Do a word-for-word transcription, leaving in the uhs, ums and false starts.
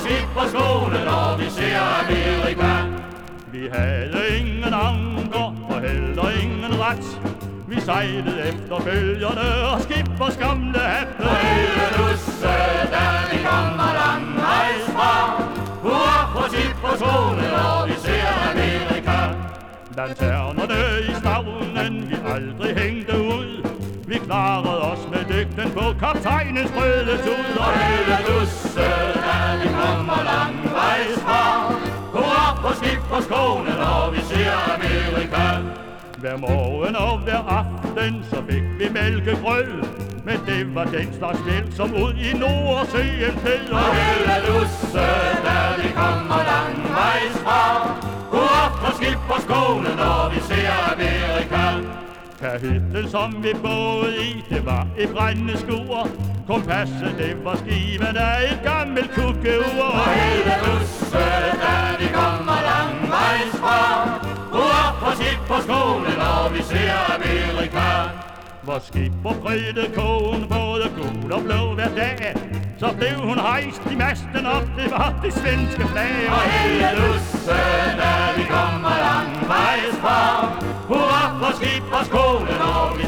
skipperskolen, når vi ser Amerika. Vi havde ingen anker og heller ingen ret. Vi sejlede efter bølgerne og skippers gamle hat. Og hele lusse, da vi kommer langvejs fra. Hurra på skipperskolen, når vi ser Amerika. Lanternerne i stavnen vi aldrig hængte ud. Vi klarede os med lygten på kaptajnens røde tud. Og hele lusse, da vi kommer langvejs fra. Hurra på skipperskolen, når vi ser Amerika. Hver morgen og hver aften så fik vi mælkegrød. Men det var den slags mælk som ud i Nordsøen flød. Og hele lusse, da vi kommer langvejs fra. Hurra på skipperskolen, når vi ser Amerika. Kahytten som vi boede i, det var et brændende skur. Kompasset, det var skiven af et gammelt kukkeur. Og hele lusse, da vi kommer langvejs fra. Hurra på skipperskolen, når vi ser Amerika. Hvor skipper prydede kogen både gul og blå hver dag. Så blev hun hejst i masten op, det var det svenske flag. Og hele lusse, da vi kommer langvejs fra. Hurra på skipperskolen, når vi